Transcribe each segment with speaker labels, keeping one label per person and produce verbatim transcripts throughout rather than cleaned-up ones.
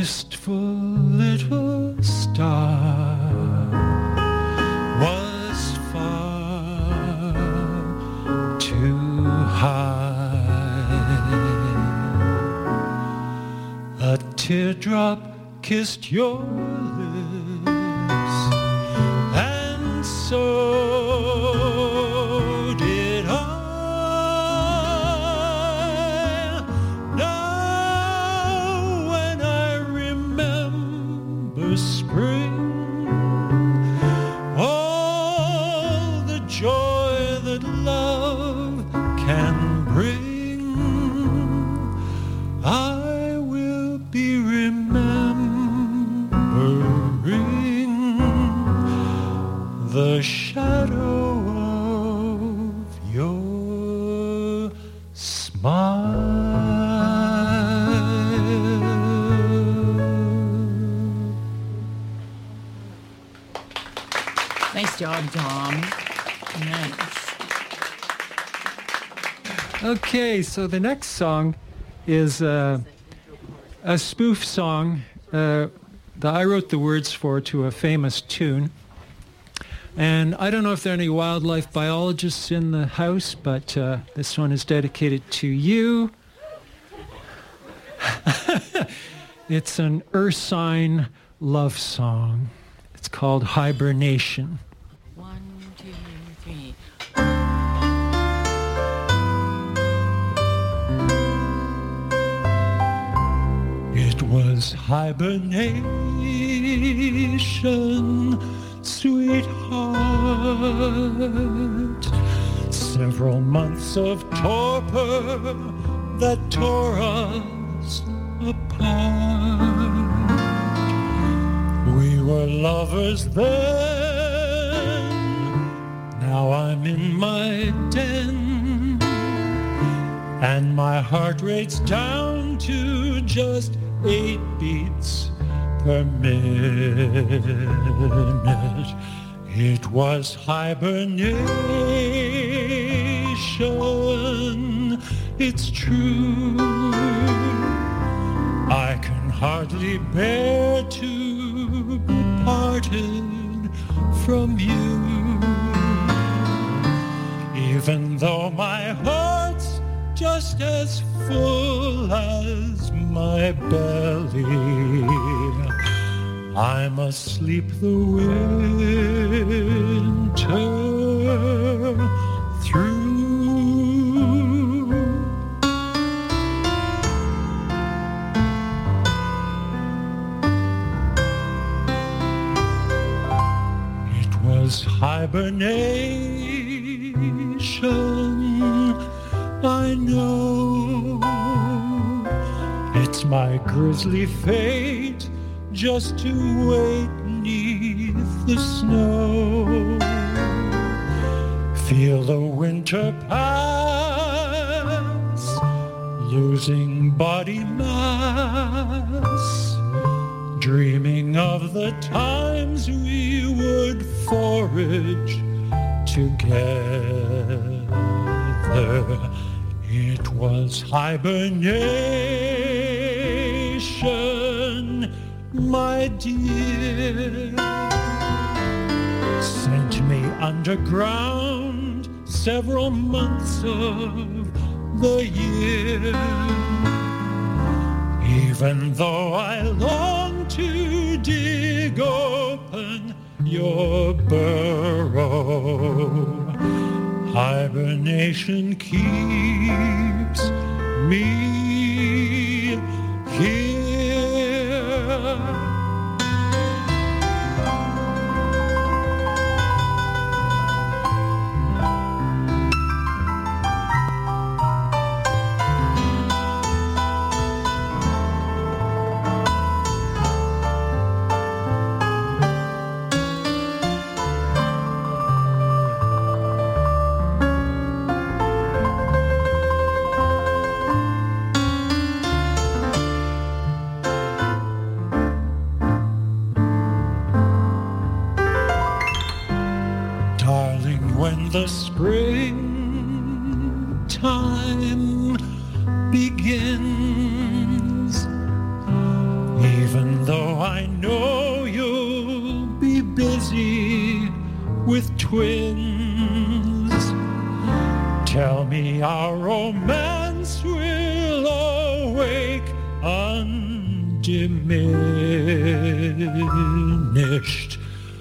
Speaker 1: wistful little star was far too high. A teardrop kissed your lips, and so did I. Now when I remember spring, all the joy that love can bring, I will be remembering the shadow of your smile.
Speaker 2: Nice job, Tom. Nice.
Speaker 1: Okay, so the next song is uh, a spoof song uh, that I wrote the words for to a famous tune. And I don't know if there are any wildlife biologists in the house, but uh, this one is dedicated to you. It's an ursine love song. It's called Hibernation.
Speaker 2: One, two, three.
Speaker 1: It was hibernation, sweetheart. Several months of torpor that tore us apart. We were lovers then, now I'm in my den, and my heart rate's down to just eight beats per minute. It was hibernation, it's true. I can hardly bear to be parted from you, even though my heart's just as full as my belly. I must sleep the winter through. It was hibernation, I know. It's my grisly fate just to wait neath the snow. Feel the winter pass, losing body mass, dreaming of the times we would forage together. It was hibernation, my dear. Sent me underground several months of the year. Even though I long to dig open your burrow, hibernation keeps me here. The springtime begins, Even though I know you'll be busy with twins, tell me our romance will awake undiminished.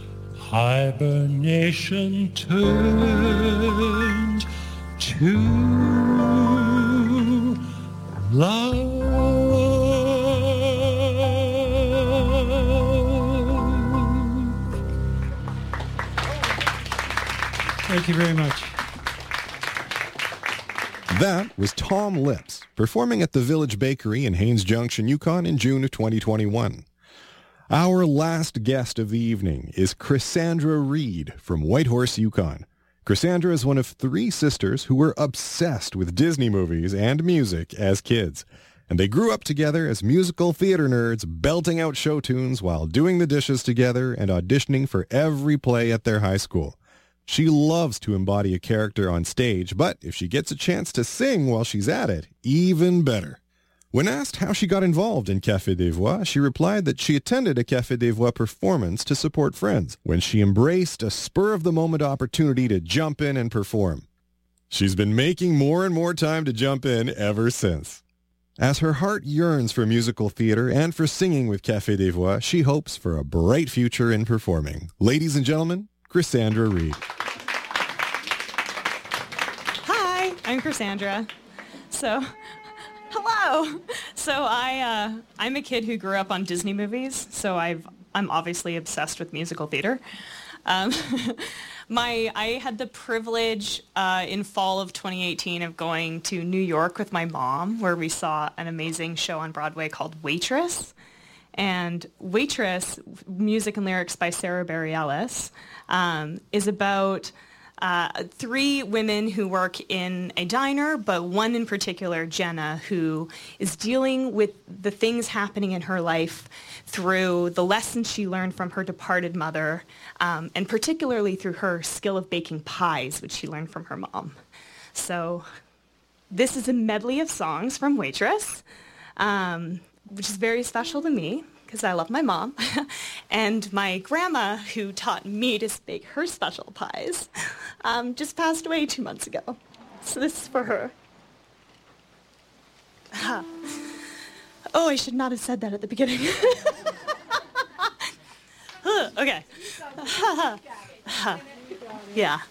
Speaker 1: Hibernation turned to love. Thank you very much.
Speaker 3: That was Tom Lips, performing at the Village Bakery in Haines Junction, Yukon in June of twenty twenty-one. Our last guest of the evening is Chrisandra Reed from Whitehorse, Yukon. Chrisandra is one of three sisters who were obsessed with Disney movies and music as kids, and they grew up together as musical theater nerds, belting out show tunes while doing the dishes together and auditioning for every play at their high school. She loves to embody a character on stage, but if she gets a chance to sing while she's at it, even better. When asked how she got involved in Café des Voix, she replied that she attended a Café des Voix performance to support friends, when she embraced a spur-of-the-moment opportunity to jump in and perform. She's been making more and more time to jump in ever since. As her heart yearns for musical theater and for singing with Café des Voix, she hopes for a bright future in performing. Ladies and gentlemen, Chrisandra Reed.
Speaker 4: Hi, I'm Chrisandra. So, hello. So I, uh, I'm a kid who grew up on Disney movies, so I've, I'm obviously obsessed with musical theater. Um, my, I had the privilege uh, in fall of twenty eighteen of going to New York with my mom, where we saw an amazing show on Broadway called Waitress. And Waitress, music and lyrics by Sarah Bareilles, um, is about uh, three women who work in a diner, but one in particular, Jenna, who is dealing with the things happening in her life through the lessons she learned from her departed mother, um, and particularly through her skill of baking pies, which she learned from her mom. So this is a medley of songs from Waitress. Um, which is very special to me because I love my mom, and my grandma, who taught me to bake her special pies, um, just passed away two months ago. So this is for her. Oh, I should not have said that at the beginning. Okay. Yeah.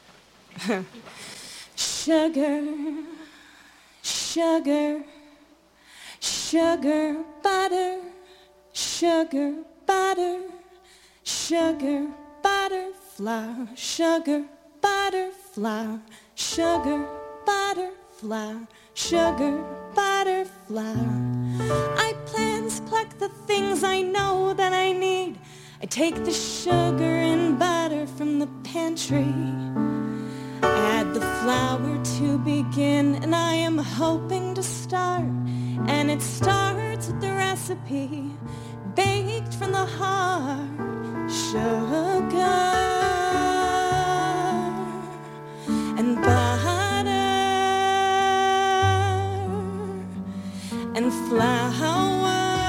Speaker 4: Sugar, sugar, sugar, butter, sugar, butter, sugar, butter, flour, sugar, butter, flour, sugar, butter, flour, sugar, butter, flour. I plans pluck the things I know that I need. I take the sugar and butter from the pantry. Add the flour to begin, and I am hoping to start. And it starts with the recipe, baked from the heart. Sugar and butter and flour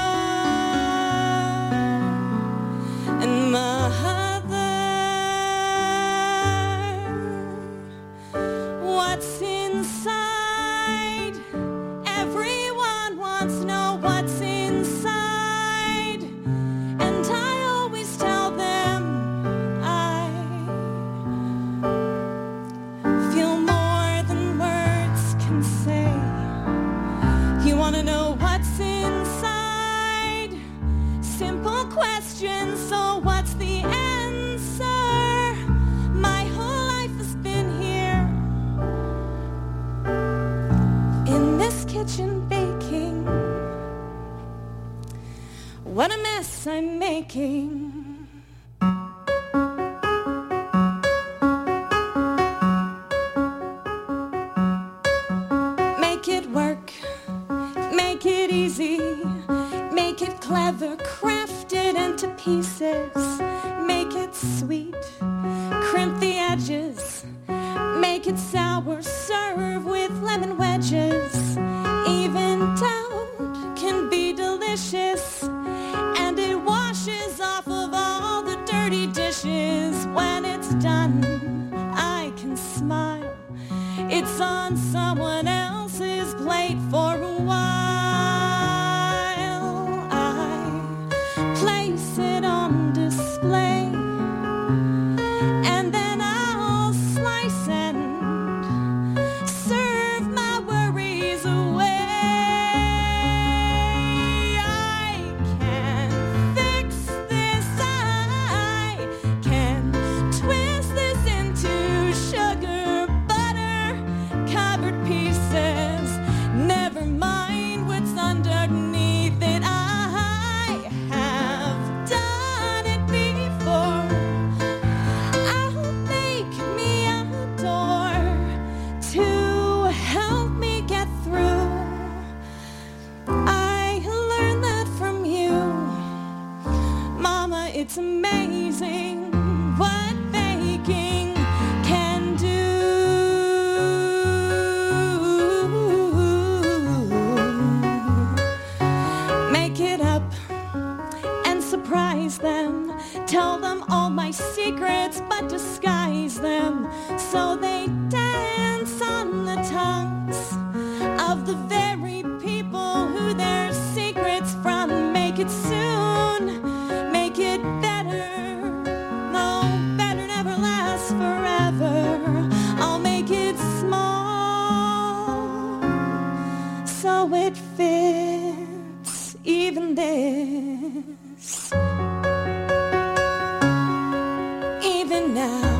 Speaker 4: and mother. What's inside? Everyone wants to know what's inside, and I always tell them I feel more than words can say. You want to know what's inside? Simple question, so what's the answer? My whole life has been here in this kitchen baking. What a mess I'm making. Make it work, make it easy, make it clever, craft it into pieces, make it sweet, crimp the edges, make it sour, serve with lemon wedges. Even doubt can be delicious.
Speaker 5: what's on someone else's plate for a while. I place it on display, and then I'll slice and serve my worries away. I can fix this, I can twist this into sugar, butter, covered pieces. Never mind what's underneath it. I have done it before. I'll make me a door to help me get through. I learned that from you, Mama. It's amazing what baking can do. Make it up and surprise them. Tell them all my secrets, but disguise them so they dance on the tongues of the very people who their secrets from. Make it soon, make it better. No, better never lasts forever. I'll make it small so it fits even this. Even now,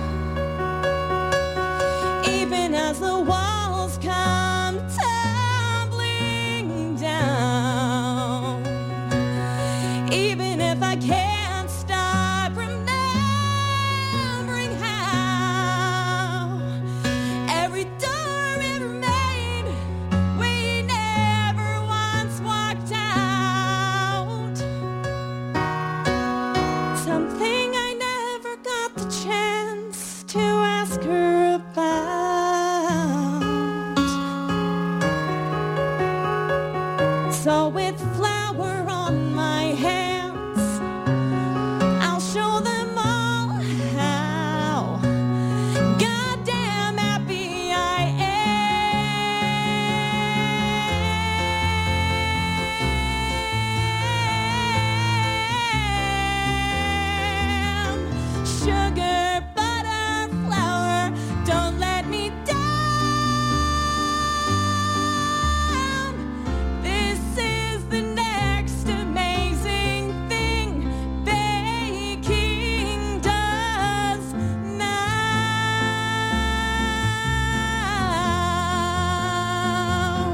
Speaker 5: even as the walls come tumbling down, even if I can't stop remembering how every door ever made, we never once walked out. Something I never got the chance to ask her about. So with flour on my hands, I'll show them all how goddamn happy I am. Sugar, butter, flour, don't let me down. This is the next amazing thing baking does now.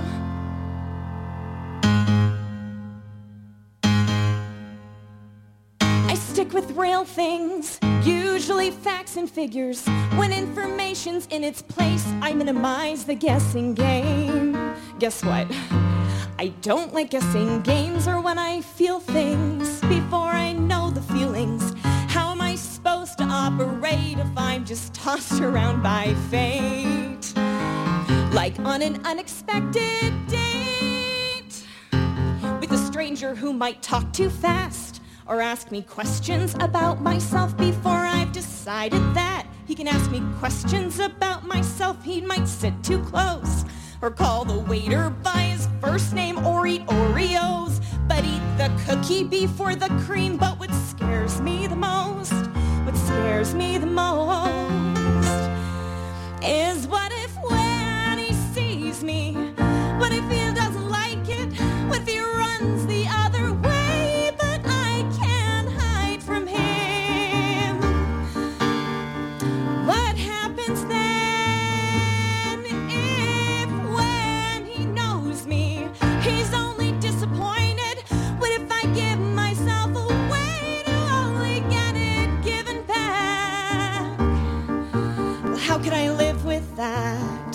Speaker 5: I stick with real things, usually facts and figures. When information's in its place, I minimize the guessing game. Guess what? I don't like guessing games, or when I feel things before I know the feelings. How am I supposed to operate if I'm just tossed around by fate? Like on an unexpected date with a stranger who might talk too fast or ask me questions about myself before I've decided that he can ask me questions about myself. He might sit too close or call the waiter by his first name or eat Oreos, but eat the cookie before the cream. But what scares me the most, what scares me the most is what if when he sees me, what if he doesn't like it, what if he runs the other way, but I can't hide from him? What happens then if when he knows me, he's only disappointed? What if I give myself away to only get it given back? Well, how could I live with that?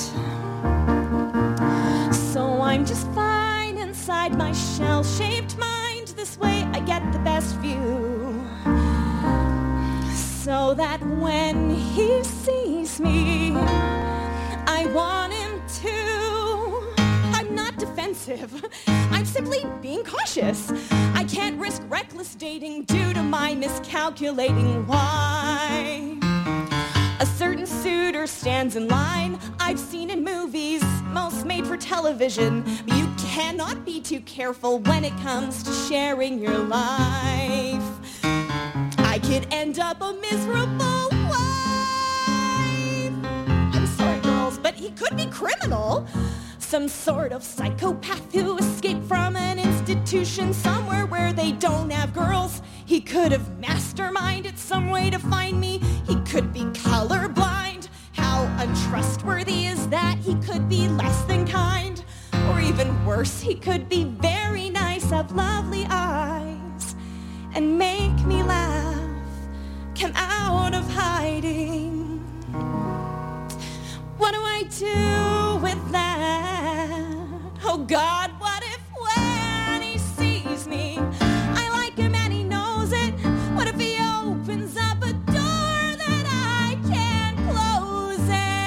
Speaker 5: So I'm just fine inside my shell-shaped mind. This way I get the best view, so that when he sees me, I want him to. I'm not defensive. I'm simply being cautious. I can't risk reckless dating due to my miscalculating why. A certain suitor stands in line I've seen in movies, most made for television. But you cannot be too careful when it comes to sharing your life. I could end up a miserable wife. I'm sorry, girls, but he could be criminal. Some sort of psychopath who escaped from an institution somewhere where they don't have girls. He could have masterminded some way to find me. He could be colorblind. How untrustworthy is that? He could be less than kind. Or even worse, he could be very nice, have lovely eyes, and make me laugh, come out of hiding. What do I do with that? Oh God, what if when he sees me, I like him and he knows it? What if he opens up a door that I can't close?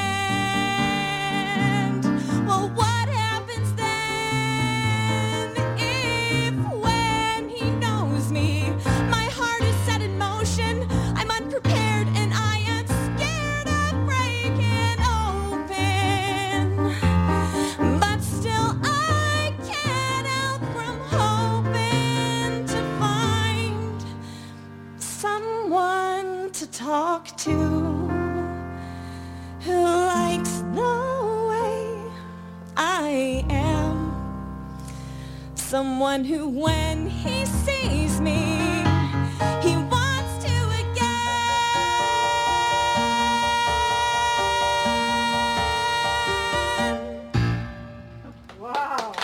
Speaker 5: And, well, what happens then if when he knows me, my heart is set in motion, I'm unprepared and I am scared of breaking open, but still I can't help from hoping to find someone to talk to who likes the way I am. Someone who, when he sees me, he wants to again.
Speaker 6: Wow.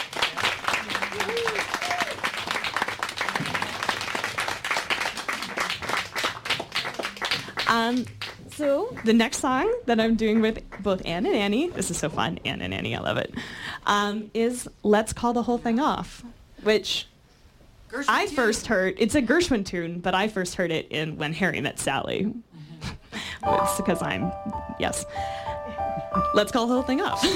Speaker 4: Um, so the next song that I'm doing with both Anne and Annie, this is so fun, Anne and Annie, I love it, um, is Let's Call the Whole Thing Off, which
Speaker 2: Gershwin
Speaker 4: I
Speaker 2: tune.
Speaker 4: first heard, it's a Gershwin tune, but I first heard it in When Harry Met Sally. It's because I'm, yes. Let's call the whole thing off.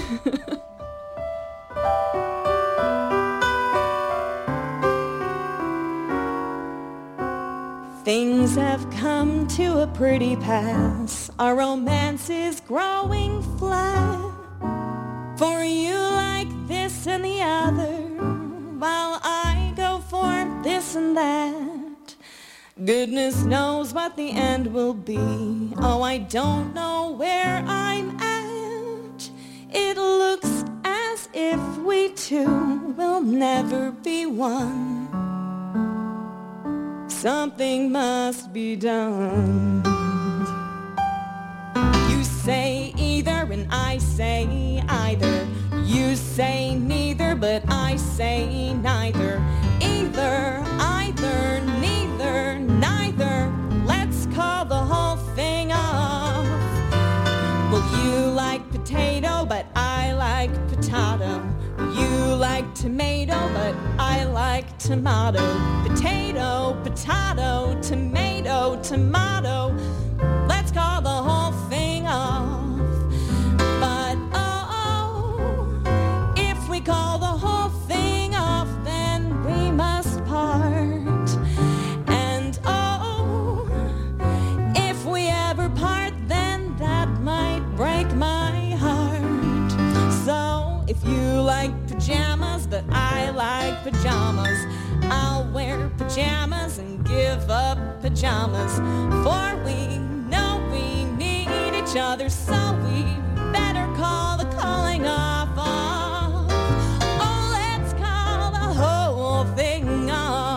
Speaker 5: Things have come to a pretty pass. Our romance is growing flat. For you like this and the other, while I go for this and that. Goodness knows what the end will be. Oh, I don't know where I'm at. It looks as if we two will never be one. Something must be done. You say either and I say either. You say neither but I say neither. Either, either, neither, neither. Let's call the whole thing off. Well, you like potato but I like potato. You like tomato, but I like tomato. Potato, potato, tomato, tomato. Let's call the whole thing off. But oh, if we call the whole thing off, then we must part. And oh, if we ever part, then that might break my heart. So if you like pajamas, but I like pajamas, I'll wear pajamas and give up pajamas. For we know we need each other, so we better call the calling off off. Oh, let's call the whole thing off.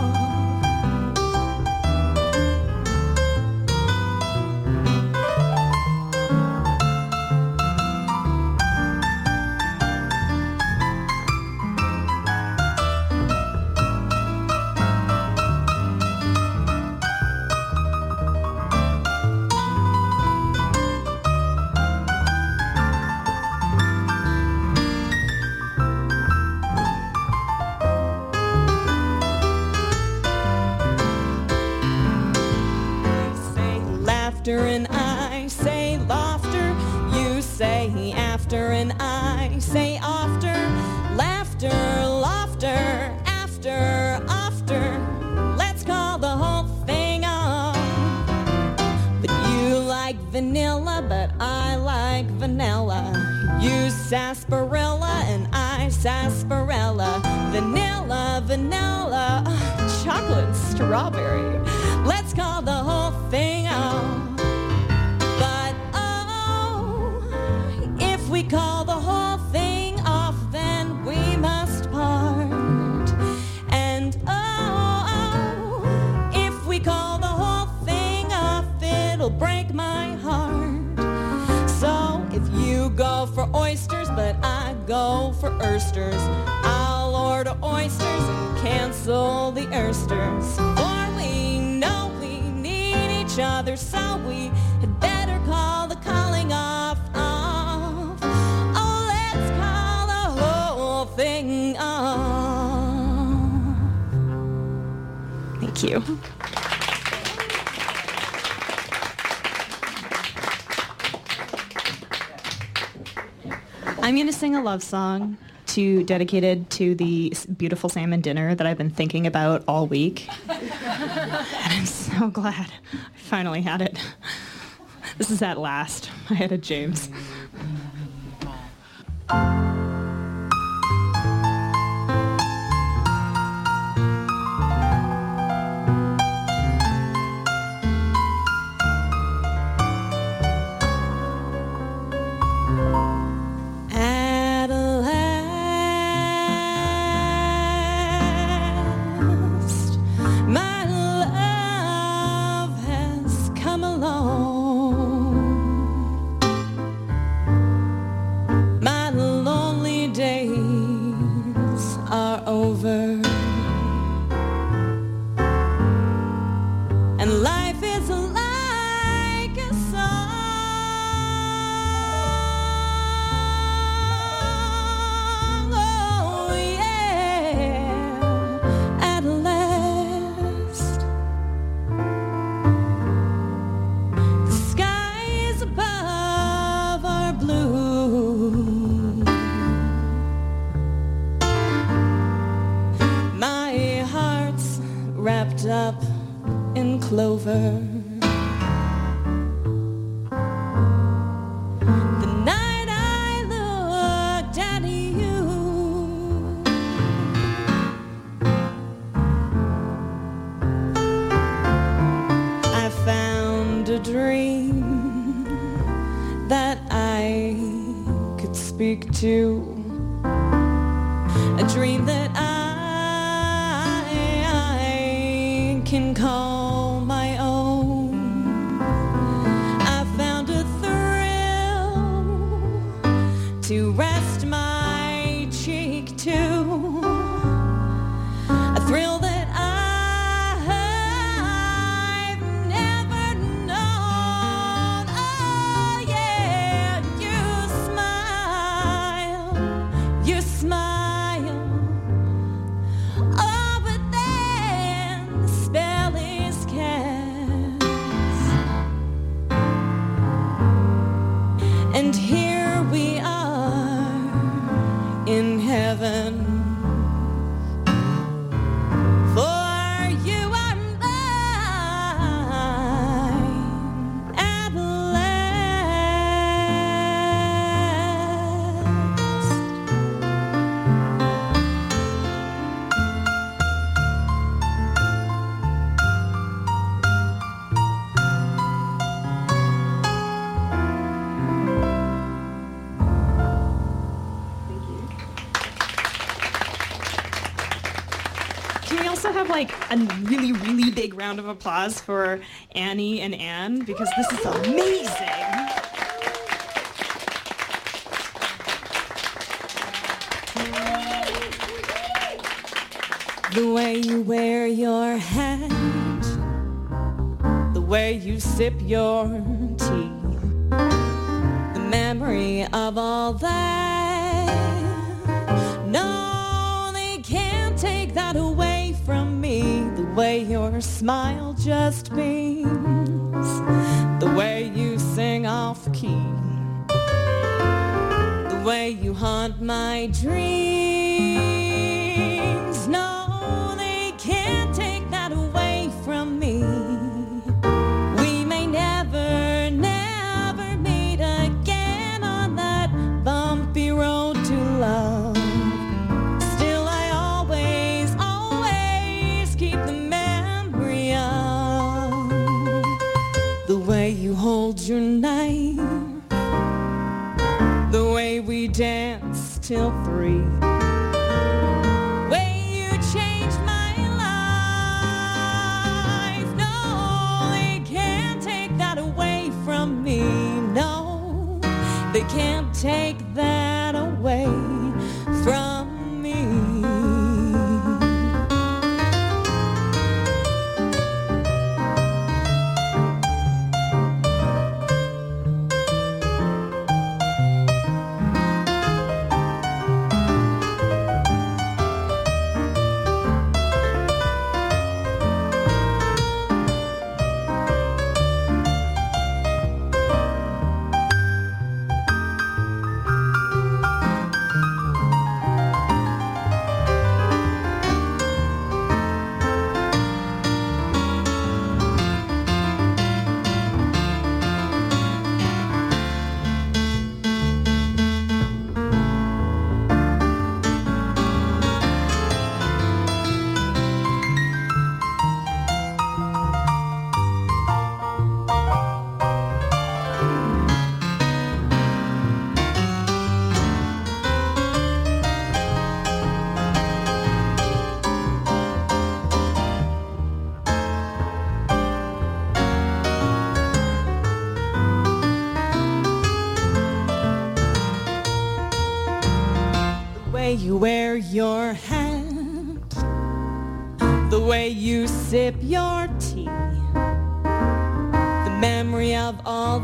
Speaker 5: And I say laughter, you say after, and I say after, laughter, laughter, after, after. Let's call the whole thing off. But you like vanilla, but I like vanilla. You sarsaparilla and I sarsaparilla. Vanilla, vanilla, oh, chocolate, strawberry. Let's call the whole thing off. But oh, if we call the whole thing off, then we must part. And oh, oh if we call the whole thing off, it'll break my heart. So if you go for oysters, but I go for oysters, I'll order oysters and cancel the oysters. For we know we need each other, so we had better call the calling off, off. Oh, let's call the whole thing off. Thank you. I'm going to sing a love song to dedicated to the beautiful salmon dinner that I've been thinking about all week. And I'm so glad I finally had it. This is At Last. I had a James. Up in clover. The night I looked at you, I found a dream that I could speak to, a dream that I can call my own. I found a thrill to rest my cheek to, a thrill that I've never known. Oh yeah, you smile, you smile. Oh, but then the spell is cast, and here we are in heaven. For you are mine at last. Can we also have like a really, really big round of applause for Annie and Anne, because this is amazing. The way you wear your hat, the way you sip your tea, the memory of all that. No, they can't take that away from me. The way your smile just beams, the way you sing off key, the way you haunt my dreams. No, they can't take that away from me. We may never, never hold your knife, the way we dance till three, way you changed my life. No, they can't take that away from me. No, they can't take that away from me. You wear your hat, the way you sip your tea, the memory of all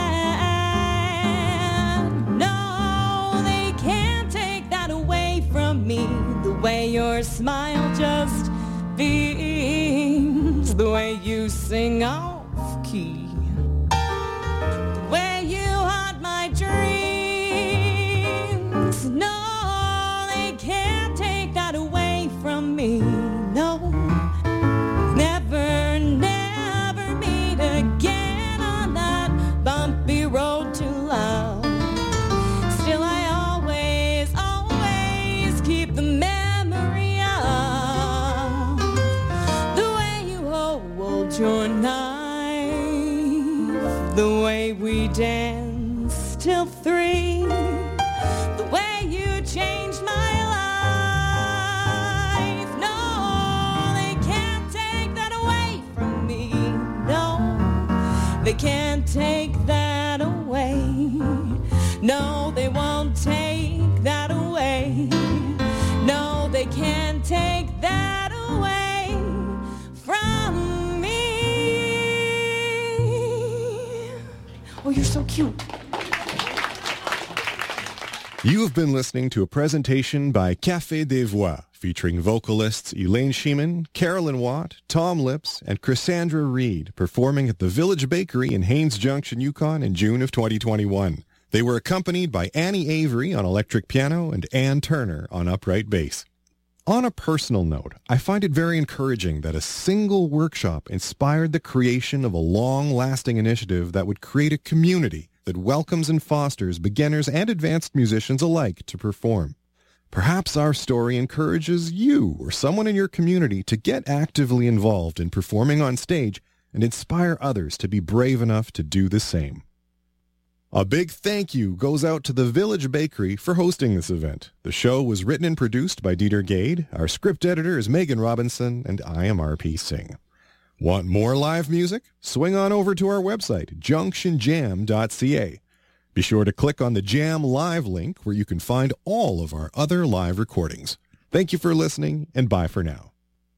Speaker 5: that. No, they can't take that away from me. The way your smile just beams, the way you sing off key, the way you haunt my dreams. No, can't take that away from me. No, never, never meet again on that bumpy road to love. Still I always, always keep the memory of the way you hold your knife, the way we dance till three, the way you changed my they can't take that away. No, they won't take that away. No, they can't take that away from me. Oh, you're so cute.
Speaker 3: You have been listening to a presentation by Café des Voix, featuring vocalists Elaine Sheeman, Carolyn Watt, Tom Lips, and Cassandra Reed, performing at the Village Bakery in Haines Junction, Yukon in June of twenty twenty-one. They were accompanied by Annie Avery on electric piano and Ann Turner on upright bass. On a personal note, I find it very encouraging that a single workshop inspired the creation of a long-lasting initiative that would create a community that welcomes and fosters beginners and advanced musicians alike to perform. Perhaps our story encourages you or someone in your community to get actively involved in performing on stage and inspire others to be brave enough to do the same. A big thank you goes out to the Village Bakery for hosting this event. The show was written and produced by Dieter Gade. Our script editor is Megan Robinson, and I am R P Singh. Want more live music? Swing on over to our website, junction jam dot c a. Be sure to click on the Jam Live link where you can find all of our other live recordings. Thank you for listening, and bye for now.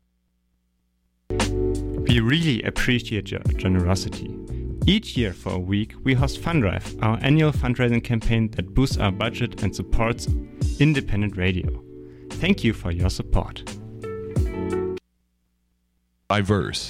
Speaker 6: We really appreciate your generosity. Each year for a week, we host Fundrive, our annual fundraising campaign that boosts our budget and supports independent radio. Thank you for your support.
Speaker 7: Diverse.